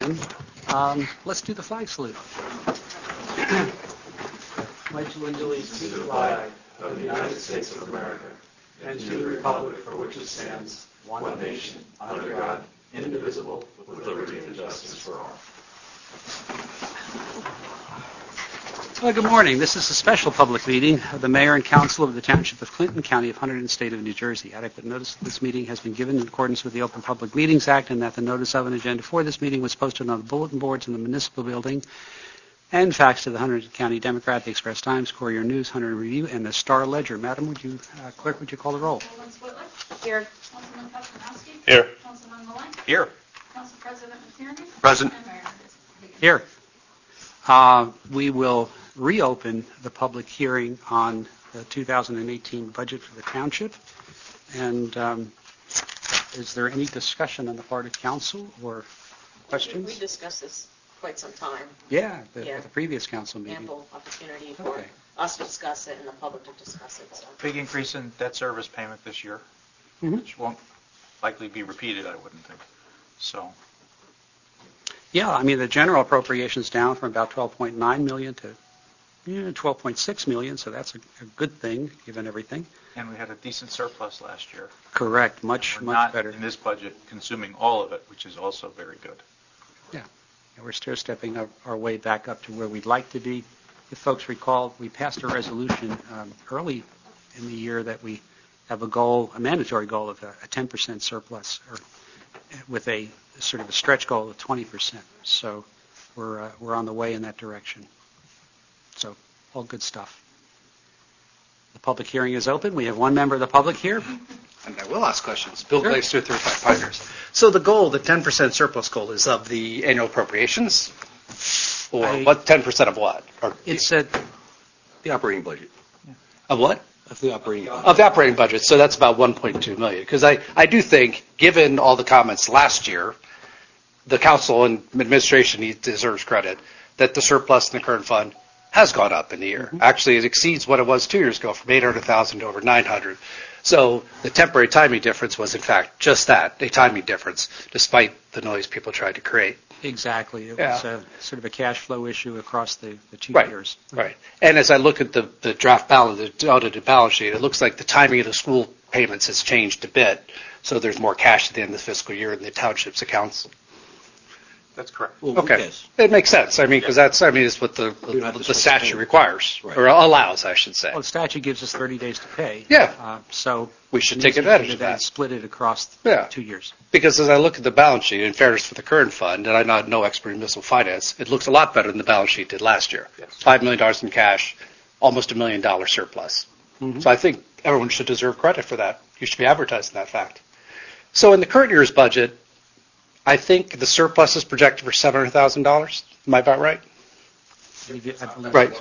open. Let's do the flag salute. Pledge allegiance to the flag of the United States of America and to the republic for which it stands, one nation, under God, indivisible, with liberty and justice for all. Good morning. This is a special public meeting of the Mayor and Council of the Township of Clinton, County of Hunterdon, State of New Jersey. Adequate notice of this meeting has been given in accordance with the Open Public Meetings Act, and that the notice of an agenda for this meeting was posted on the bulletin boards in the municipal building and faxed to the Hunterdon County Democrat, the Express Times, Courier News, Hunterdon Review, and the Star Ledger. Madam, Clerk, would you call the roll? Councilman Switler? Here. Councilman Kaczynowski? Here. Councilman Malone? Here. Council President McTierney? Present. And Mayor Here. Hendricks. We will reopen the public hearing on the 2018 budget for the township. And is there any discussion on the part of council or questions? We discussed this quite some time. Yeah, at the previous council meeting. Ample opportunity for us to discuss it and the public to discuss it. So. Big increase in debt service payment this year, which won't likely be repeated, I wouldn't think. So. Yeah, I mean, the general appropriation's down from about $12.9 million to $12.6 million, so that's a good thing, given everything. And we had a decent surplus last year. Correct, much better. Not in this budget consuming all of it, which is also very good. Yeah, and we're still stepping our way back up to where we'd like to be. If folks recall, we passed a resolution early in the year that we have a mandatory goal of a 10% surplus, or with a sort of a stretch goal of 20%. So we're on the way in that direction. So all good stuff. The public hearing is open. We have one member of the public here. And I will ask questions. Bill Glaser, 35 Pioneers. So the goal, the 10% surplus goal, is of the annual appropriations? Or what 10% of what? It's the operating budget. Of what? Of the operating budget. Of the operating budget. So that's about $1.2 million. Because I do think, given all the comments last year, the council and administration deserves credit that the surplus in the current fund has gone up in the year. Mm-hmm. Actually, it exceeds what it was 2 years ago, from $800,000 to over $900,000. So the temporary timing difference was, in fact, just that, a timing difference, despite the noise people tried to create. Exactly. It was sort of a cash flow issue across the 2 years. Right. And as I look at the draft balance, the audited balance sheet, it looks like the timing of the school payments has changed a bit. So there's more cash at the end of the fiscal year in the township's accounts. That's correct. Well, okay. Yes. It makes sense. I mean, because it's what the statute requires, or allows, I should say. Well, the statute gives us 30 days to pay. Yeah. So we should take advantage of that. And split it across 2 years. Because as I look at the balance sheet, in fairness for the current fund, and I'm not no expert in municipal finance, it looks a lot better than the balance sheet did last year. Yes. $5 million in cash, almost $1 million surplus. Mm-hmm. So I think everyone should deserve credit for that. You should be advertising that fact. So in the current year's budget, I think the surplus is projected for $700,000. Am I about right? Right.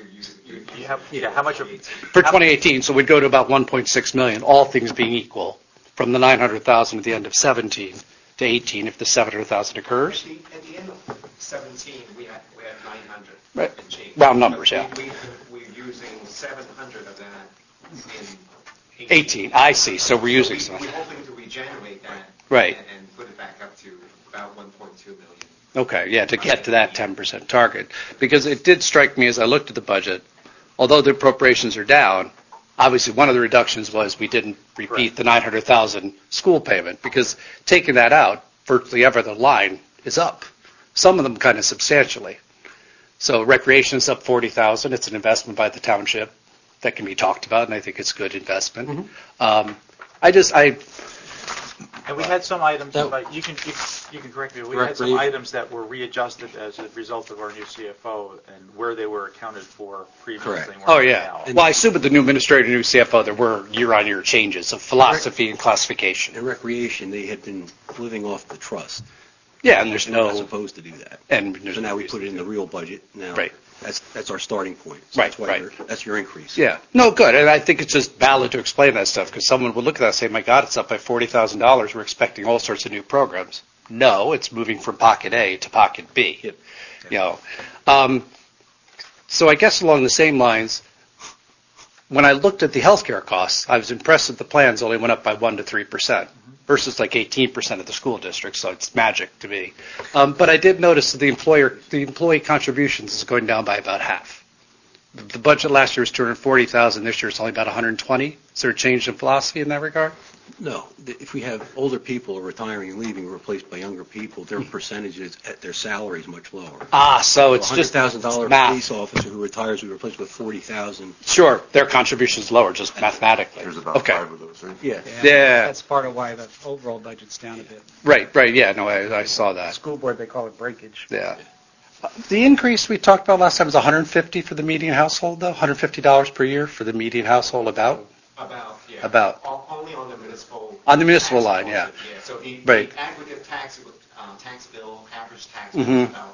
Yeah. How much of for 2018? So we'd go to about $1.6 million, all things being equal, from the $900,000 at the end of 17 to 18, if the $700,000 occurs. At the end of 17, we had 900. Right. Round numbers, We're using 700 of that in 18. I see. So we're using some. We're hoping to regenerate that. Right. And put it back up to about 1.2 million. Okay, yeah, to get to that 10% target. Because it did strike me as I looked at the budget, although the appropriations are down, obviously one of the reductions was we didn't repeat the $900,000 school payment, because taking that out, virtually every other line is up, some of them kind of substantially. So recreation is up $40,000. It's an investment by the township that can be talked about, and I think it's a good investment. Mm-hmm. And we had some items, but you can correct me. We had some items that were readjusted as a result of our new CFO and where they were accounted for previously. Correct. Oh, yeah. Well, I assume with the new administrator, new CFO, there were year-on-year changes of philosophy and classification. In recreation, they had been living off the trust. Yeah, and there's We're not supposed to do that. And so now we put it in the real budget. Now, right. That's our starting point. So that's your increase. Yeah. No, good. And I think it's just valid to explain that stuff, because someone would look at that and say, my God, it's up by $40,000. We're expecting all sorts of new programs. No, it's moving from pocket A to pocket B. Yep. You know. So I guess along the same lines, when I looked at the healthcare costs, I was impressed that the plans only went up by 1% to 3%. versus like 18% of the school district, so it's magic to me. But I did notice that the employee contributions is going down by about half. The budget last year was $240,000. This year it's only about $120,000. Is there a change in philosophy in that regard? No, if we have older people retiring and leaving replaced by younger people, their percentages at their salary is much lower. So it's just $100,000 math. police officer who retires, we replace with $40,000. Sure, their contribution is lower, just mathematically. There's about Okay. 5 of those, right? Yeah. Yeah. That's part of why the overall budget's down a bit. Right, yeah, no, I saw that. School board, they call it breakage. Yeah. The increase we talked about last time was $150 for the median household, though? $150 per year for the median household, about? Yeah. About. Only on the municipal. On the municipal tax line, component, yeah. So the Right. aggregate tax bill, average tax Mhm. bill is about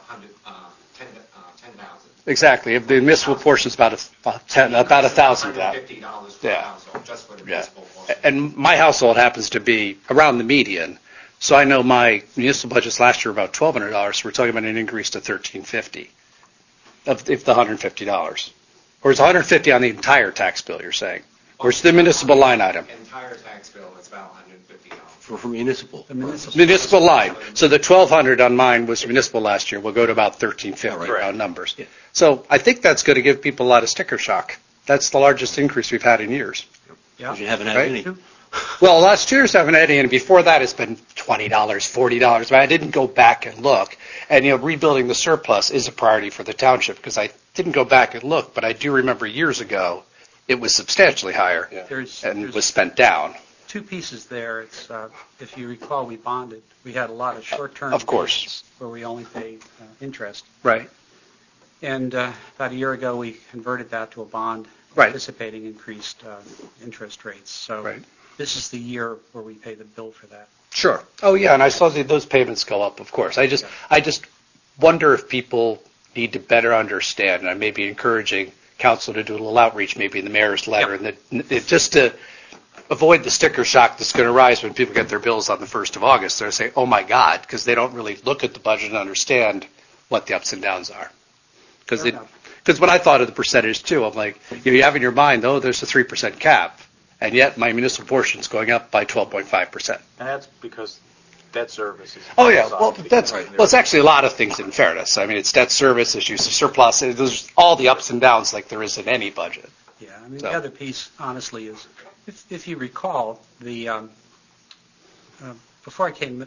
10,000. Exactly. If the municipal portion is about $1,000 of that. $150 per Yeah. household, just for the Yeah. municipal portion. And my household happens to be around the median, so I know my municipal budgets last year were about $1,200, so we're talking about an increase to $1,350 if the $150. Or it's $150 on the entire tax bill, you're saying? Or it's the municipal line item? Entire tax bill is about $150. For municipal. The municipal. Municipal line. So the $1,200 on mine was municipal last year. We'll go to about $1,350 Right. round numbers. Yeah. So I think that's going to give people a lot of sticker shock. That's the largest increase we've had in years. Because you haven't had Right. any. Well, last year's haven't had any, and before that it's been $20, $40. But I didn't go back and look. And, rebuilding the surplus is a priority for the township because I didn't go back and look, but I do remember years ago it was substantially higher and was spent down. Two pieces there. It's if you recall, we bonded. We had a lot of short-term Of course. payments where we only pay interest. Right. And about a year ago, we converted that to a bond, Right. anticipating increased interest rates. So Right. this is the year where we pay the bill for that. Sure. Oh, yeah, and I saw those payments go up, of course. I just wonder if people need to better understand, and I may be encouraging council to do a little outreach, maybe in the mayor's letter, and that just to avoid the sticker shock that's going to rise when people get their bills on the 1st of August. They're saying, oh, my God, because they don't really look at the budget and understand what the ups and downs are. Because when I thought of the percentage, too, I'm like, you have in your mind, oh, there's a 3% cap, and yet my municipal portion is going up by 12.5%. And that's because debt service is. Oh, yeah. Well, it's actually a lot of things in fairness. I mean, it's debt service, it's use of surplus. There's all the ups and downs like there is in any budget. Yeah, I mean, the other piece, honestly, is if you recall, before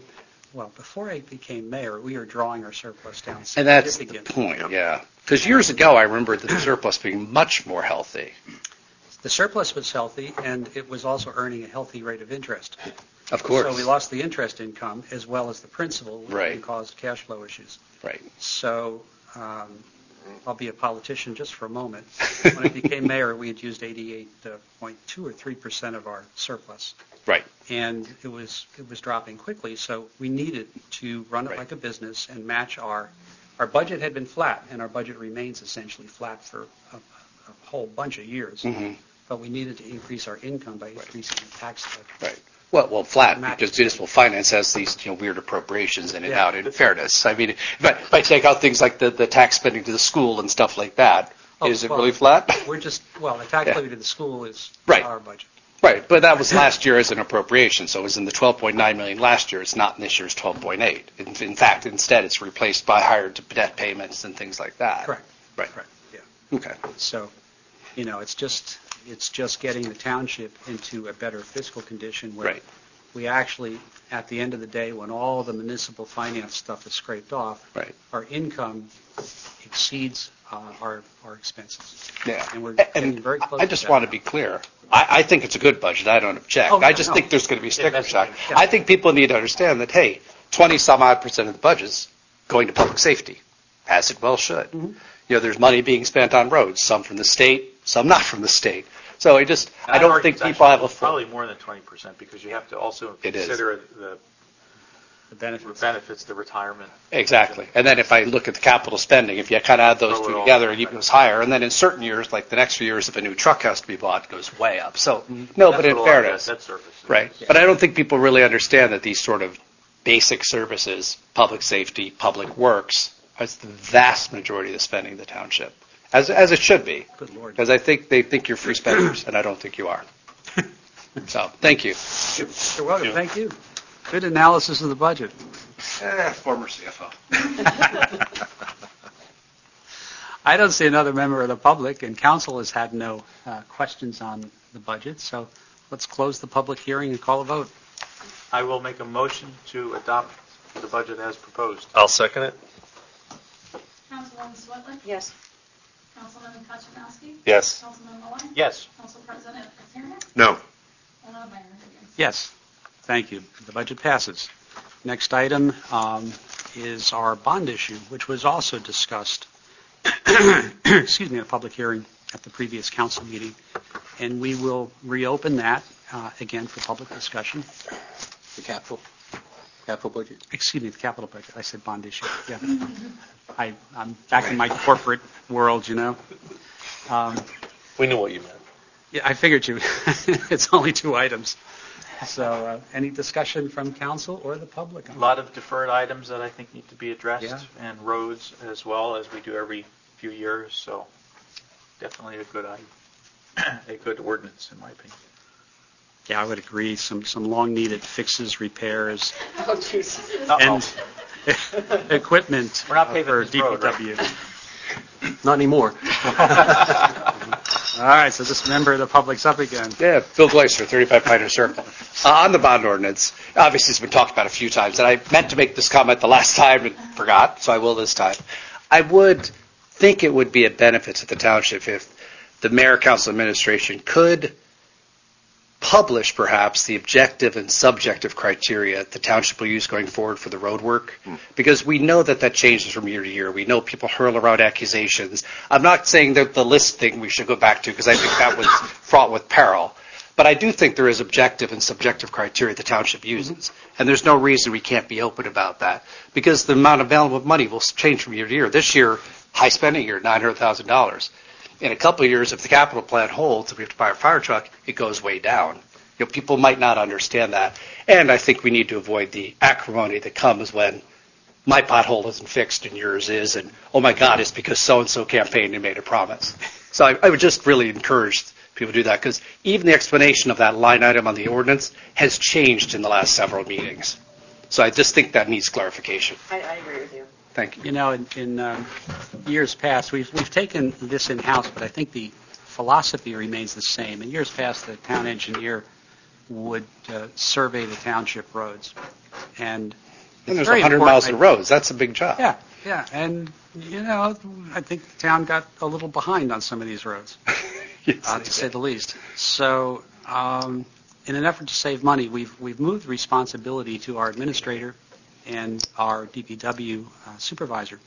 I became mayor, we were drawing our surplus down And that's the significantly. point, yeah. Because years ago, I remember the surplus being much more healthy. The surplus was healthy, and it was also earning a healthy rate of interest. Of course. So we lost the interest income as well as the principal, which Right. caused cash flow issues. Right. So I'll be a politician just for a moment. When I became mayor, we had used 88.2 or 3% of our surplus. Right. And it was dropping quickly, so we needed to run it Right. like a business and match our budget had been flat, and our budget remains essentially flat for a whole bunch of years. Mm-hmm. But we needed to increase our income by increasing the tax budget. Right. Well, flat, Match. because municipal finance has these weird appropriations in and Yeah. out, in fairness. I mean, if I take out things like the tax spending to the school and stuff like that, is it really flat? We're just, the tax levy to the school is Right. our budget. Right, but that was last year as an appropriation, so it was in the $12.9 million last year. It's not in this year's $12.8. In fact, instead, it's replaced by higher debt payments and things like that. Correct. Right. Correct, yeah. Okay. So, it's just getting the township into a better fiscal condition where Right. we actually, at the end of the day, when all the municipal finance stuff is scraped off, Right. our income exceeds our expenses. Yeah. And we're getting very close I to just that want to now. be clear. I think it's a good budget. I don't object. Oh, I yeah, just no. think there's going to be sticker that's shock. fine. Yeah. I think people need to understand that, hey, 20-some-odd% of the budget's going to public safety, as it well should. Mm-hmm. There's money being spent on roads, some from the state, some not from the state. So I don't argue think it's people have a actually full. probably more than 20% because you have to also It is. consider the The benefits. benefits, the retirement. Exactly. And then if I look at the capital spending, if you kind of add those Throw it two all together, in. it goes higher. And then in certain years, like the next few years, if a new truck has to be bought, it goes way up. So, no, but That's in what a lot of fairness. Debt service is. Right. But I don't think people really understand that these sort of basic services, public safety, public works, is the vast majority of the spending of the township, as it should be. Good Lord. Because I think they think you're free spenders, and I don't think you are. So, thank you. You're welcome. Thank you. Good analysis of the budget. Former CFO. I don't see another member of the public, and council has had no questions on the budget, so let's close the public hearing and call a vote. I will make a motion to adopt the budget as proposed. I'll second it. Councilwoman Swetlick? Yes. Councilman Kaczynowski? Yes. Councilman Maloney? Yes. Council President McTiernan? No. And Mayor Higgins? Yes, thank you. The budget passes. Next item is our bond issue, which was also discussed excuse me, a public hearing at the previous council meeting, and we will reopen that again for public discussion. The capital budget. Excuse me, the capital budget. I said bond issue. Yeah, I'm back in my corporate world, you know. We knew what you meant. Yeah, I figured you. It's only 2 items. So, any discussion from council or the public? A lot of deferred items that I think need to be addressed, Yeah. and roads as well, as we do every few years. So, definitely a good ordinance, in my opinion. Yeah, I would agree. Some long-needed fixes, repairs, Oh, jeez. and equipment We're not paving for this road, right? DPW. Not anymore. All right, so this member of the public's up again. Yeah, Bill Gleiser, 35 Pioneer Circle. On the bond ordinance, obviously it's been talked about a few times, and I meant to make this comment the last time and forgot, so I will this time. I would think it would be a benefit to the township if the mayor, council, administration could publish perhaps the objective and subjective criteria the township will use going forward for the road work, because we know that changes from year to year. We know people hurl around accusations. I'm not saying that the list thing we should go back to, because I think that was fraught with peril. But I do think there is objective and subjective criteria the township uses, and there's no reason we can't be open about that, because the amount of available money will change from year to year. This year, high spending year, $900,000. In a couple of years, if the capital plan holds, if we have to buy a fire truck, it goes way down. People might not understand that. And I think we need to avoid the acrimony that comes when my pothole isn't fixed and yours is, and, oh, my God, it's because so-and-so campaigned and made a promise. So I would just really encourage people to do that, because even the explanation of that line item on the ordinance has changed in the last several meetings. So I just think that needs clarification. I agree with you. Thank you. You know, in years past, we've taken this in-house, but I think the philosophy remains the same. In years past, the town engineer would survey the township roads. And there's 100 miles of roads. That's a big job. Yeah. And, you know, I think the town got a little behind on some of these roads, Yes, to say the least. So in an effort to save money, we've moved responsibility to our administrator and our DPW supervisor.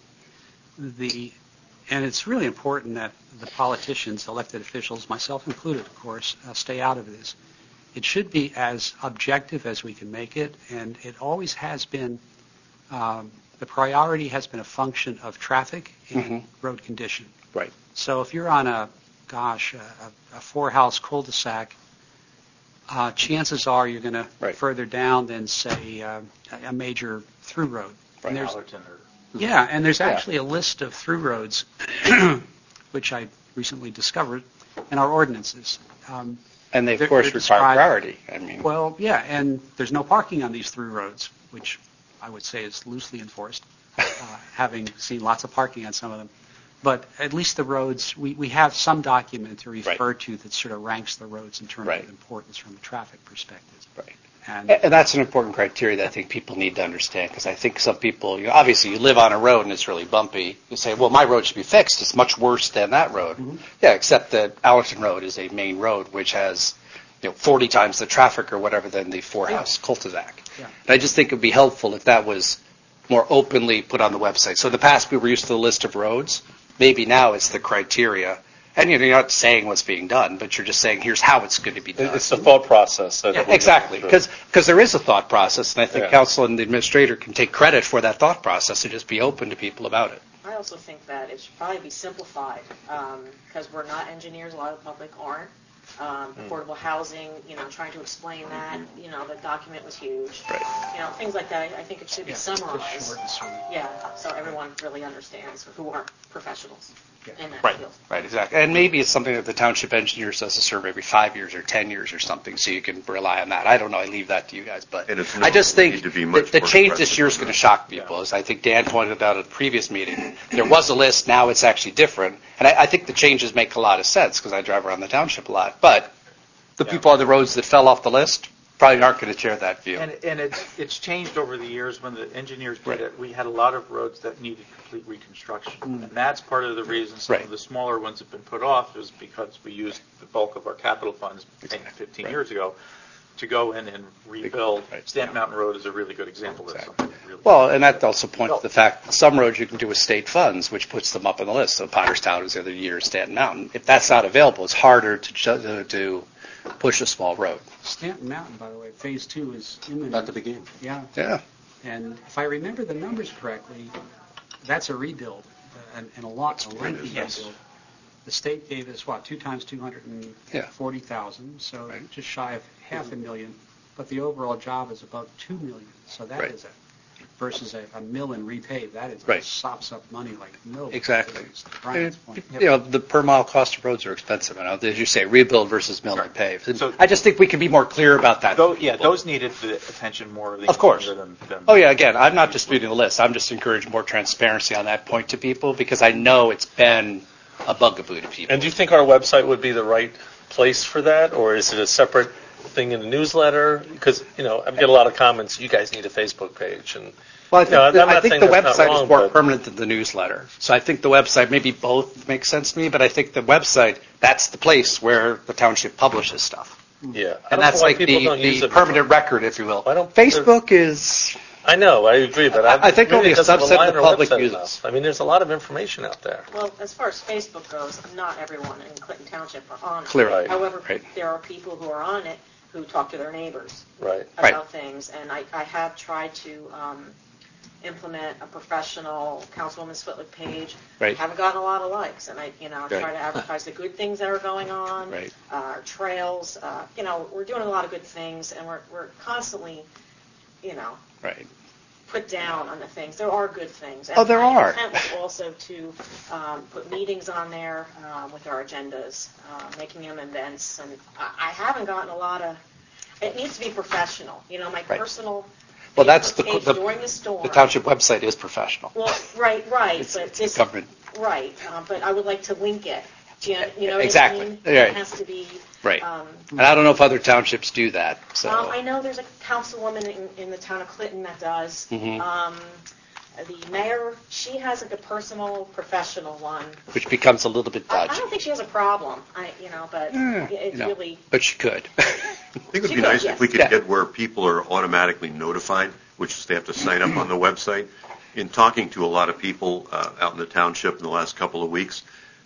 And it's really important that the politicians, elected officials, myself included, of course, stay out of this. It should be as objective as we can make it, and it always has been, the priority has been a function of traffic and road condition. Right. So if you're on a 4-house cul-de-sac, chances are you're going to further down than, say, a major through road. Right. And there's actually a list of through roads, which I recently discovered, in our ordinances. And they, of course, require priority. Well, yeah, and there's no parking on these through roads, which I would say is loosely enforced, having seen lots of parking on some of them. But at least the roads, we have some document to refer to that sort of ranks the roads in terms of importance from a traffic perspective. Right. And that's an important criteria that I think people need to understand, because I think some people, obviously you live on a road and it's really bumpy. You say, well, my road should be fixed. It's much worse than that road. Yeah, except that Allerton Road is a main road which has 40 times the traffic or whatever than the 4-house cul-de-sac. Yeah. And I just think it would be helpful if that was more openly put on the website. So in the past we were used to the list of roads. Maybe now it's the criteria. And you're not saying what's being done, but you're just saying here's how it's going to be done. It's the thought process. Exactly, because there is a thought process, and I think council and the administrator can take credit for that thought process and just be open to people about it. I also think that it should probably be simplified, because we're not engineers, a lot of the public aren't. Affordable housing, trying to explain that, the document was huge. Right. Things like that. I think it should be summarized. short and sweet. Yeah, so everyone really understands who aren't professionals. in that Right, field. right, exactly. And maybe it's something that the township engineer does a survey every 5 years or 10 years or something, so you can rely on that. I don't know, I leave that to you guys, but And it's I just normal. We think need to be that much the more change this aggressive year is on going to that. shock people, as I think Dan pointed out at the previous meeting. There was a list, now it's actually different, and I think the changes make a lot of sense, because I drive around the township a lot, but the people on the roads that fell off the list probably aren't going to share that view. And it's changed over the years. When the engineers did Right. it, we had a lot of roads that needed complete reconstruction. And that's part of the reason some Right. of the smaller ones have been put off, is because we used the bulk of our capital funds 10, 15 Right. years ago to go in and rebuild. Right. Stamp Mountain Road is a really good example of Exactly. something that really. Well, and that also points to the fact that some roads you can do with state funds, which puts them up on the list. So Potterstown was the other year, Stanton Mountain. If that's not available, it's harder to push a small road. Stanton Mountain, by the way, Phase 2 is imminent. About to begin. Yeah, Yeah. and if I remember the numbers correctly, that's a rebuild, and a lengthy Yes. rebuild. The state gave us, 2 times 240,000, so Right. just shy of $500,000, but the overall job is about $2 million, so that Right. is versus a mill and repave, that is, Right. sops up money like no. Exactly. Brian's point. The per mile cost of roads are expensive. As you say, rebuild versus mill and pave. And So- I just think we can be more clear about that. Those needed the attention more of the Of course. engineer than. Oh, yeah, again, I'm not disputing the list. I'm just encouraging more transparency on that point to people, because I know it's been a bugaboo to people. And do you think our website would be the right place for that, or is it a separate thing in the newsletter? Because, I get a lot of comments, you guys need a Facebook page, and Well, I'm not I think saying the that's not website wrong, is more but- permanent than the newsletter. So I think the website, maybe both make sense to me, but I think the website, that's the place where the township publishes stuff. yeah. I And don't that's know why like people don't use the it. permanent record, if you will. Why don't- Facebook is, I know, I agree, but I think maybe only it a doesn't subset rely of the on our public website uses. enough. I mean, there's a lot of information out there. Well, as far as Facebook goes, not everyone in Clinton Township are on it. Clearly. Right. However, Right. there are people who are on it who talk to their neighbors Right. Right. about things, and I have tried to implement a professional Councilwoman Switlick page. Right. Haven't gotten a lot of likes, and I try Right. to advertise the good things that are going on, Right. our trails. We're doing a lot of good things, and we're constantly, right. put down on the things. There are good things. Oh, there my are. intent was also to put meetings on there with our agendas, making them events, and I haven't gotten a lot of. It needs to be professional. My Right. personal. Well, that's Facebook page the during the storm. the township website is professional. Well, right, It's but it's government. right, but I would like to link it. Do you know what Exactly. I mean? Right. It has to be. Right. And I don't know if other townships do that. So I know there's a councilwoman in the town of Clinton that does. Mhm. The mayor, she has like a personal, professional one. which becomes a little bit I dodgy. don't think she has a problem. But it's really. But she could. I think it would She be could, nice yes. if we could Yeah. get where people are automatically notified, which is they have to sign up on the website. In talking to a lot of people out in the township in the last couple of weeks,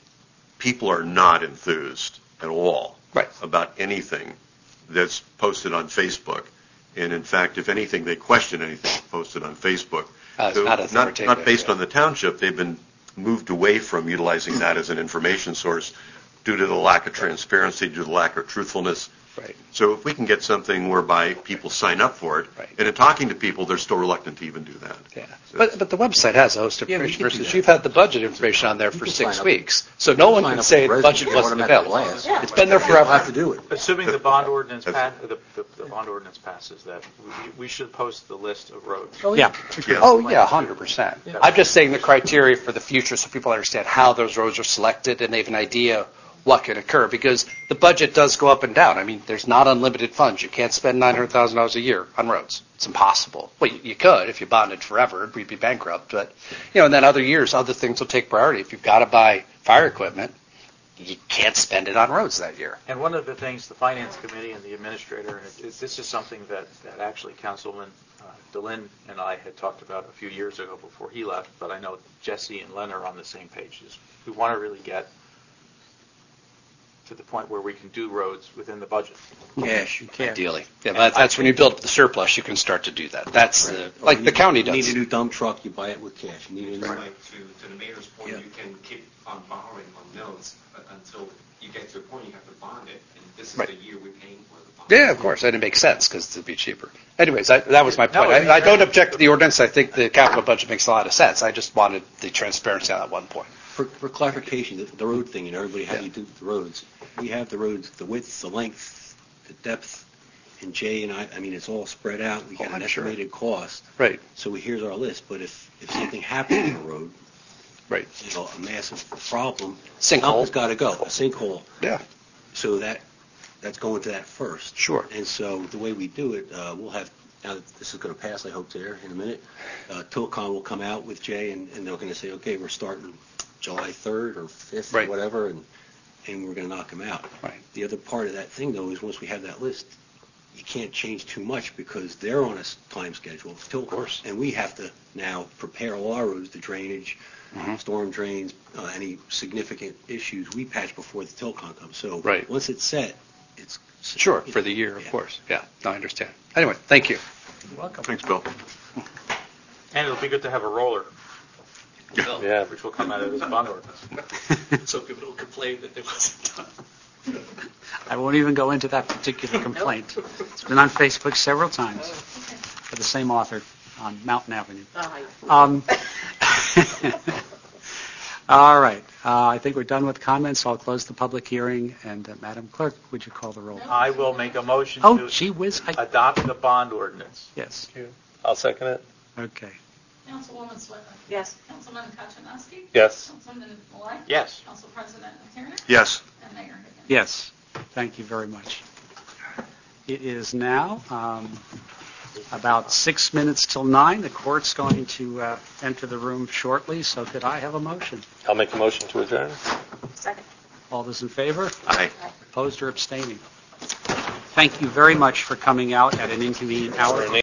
people are not enthused at all Right. about anything that's posted on Facebook. And in fact, if anything, they question anything posted on Facebook. It's So not authoritative, not based yeah. on the township. They've been moved away from utilizing that as an information source due to the lack of transparency, due to the lack of truthfulness. Right. So if we can get something whereby people sign up for it, Right. and in talking to people, they're still reluctant to even do that. Yeah, but the website has a host of Yeah, we information can do versus that. you've had the budget information on there You for can 6 sign up. weeks, so no one Sign can up say for the residents, budget you wasn't automatic available. blast. Yeah. It's been there You don't have forever. to do it. Assuming the bond ordinance the bond ordinance passes, that we should post the list of roads. Yeah. Yeah. Oh, yeah, 100%. I'm just saying the criteria for the future so people understand how those roads are selected and they have an idea what can occur, because the budget does go up and down. I mean, there's not unlimited funds. You can't spend $900,000 a year on roads. It's impossible. Well, you could if you bonded forever. We'd be bankrupt. But, and then other years, other things will take priority. If you've got to buy fire equipment, you can't spend it on roads that year. And one of the things the Finance Committee and the Administrator, and this is something that actually Councilman DeLynn and I had talked about a few years ago before he left, but I know Jesse and Len are on the same page. We want to really get to the point where we can do roads within the budget. Cash. Ideally. Yeah, that's when you build up the surplus, you can start to do that. That's like the county You need does. a new dump truck, you buy it with cash. You need a new. Like to the mayor's point, Yeah. you can keep on borrowing on mills, but until you get to a point, you have to bond it, and this is Right. the year we're paying for the bond. Yeah, of course, and it makes sense because it'd be cheaper. Anyways, that was my point. No, I don't object to the ordinance. I think the capital budget makes a lot of sense. I just wanted the transparency on that one point. For clarification, the road thing, everybody, how do you do the roads? We have the roads, the width, the length, the depth, and Jay and I mean, it's all spread out. We got an I'm sure. estimated cost. Right. So here's our list, but if something happens on the road, Right. a massive problem, Sinkhole. something's got to go, a sinkhole. Yeah. So that's going to that first. Sure. And so the way we do it, we'll have, now this is going to pass, I hope, there in a minute. Tilcon will come out with Jay, and they're going to say, okay, we're starting July 3rd or 5th Right. or whatever, and we're going to knock them out. Right. The other part of that thing, though, is once we have that list, you can't change too much because they're on a time schedule, Tilcon. Of course. And we have to now prepare all our roads, the drainage, storm drains, any significant issues we patch before the Tilcon comes. So Right. once it's set, it's Sure, for the year, of Yeah. course. Yeah, no, I understand. Anyway, thank you. You're welcome. Thanks, Bill. And it'll be good to have a roller, Yeah. which will come out of this bond ordinance. So people don't complain that it wasn't done. I won't even go into that particular complaint. It's been on Facebook several times for the same author on Mountain Avenue. All right. I think we're done with comments. I'll close the public hearing. And Madam Clerk, would you call the roll? I will make a motion Oh, to gee whiz. adopt the bond ordinance. Yes. I'll second it. Okay. Councilwoman Swetland? Yes. Councilman Kaczynowski? Yes. Councilman Malloy? Yes. Council President Turner? Yes. And Mayor Higgins? Yes. Thank you very much. It is now about 6 minutes till 9. The court's going to enter the room shortly, so could I have a motion? I'll make a motion to adjourn. Second. All those in favor? Aye. Opposed or abstaining? Thank you very much for coming out at an inconvenient hour.